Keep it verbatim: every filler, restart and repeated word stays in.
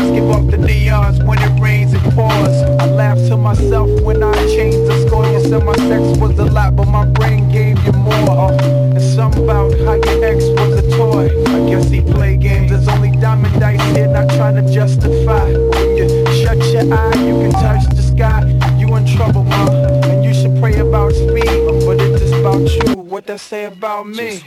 eyes give up the neons when it rains and pours. I laugh to myself when I changed the score. You said my sex was a lot, but my brain gave you more. Uh, and something about how your ex was a toy. I guess he play games. There's only diamond dice here, not trying to justify. When you shut your eye, you can touch the sky. You in trouble, ma, and you should pray about speed. But it's just about you, what that say about me?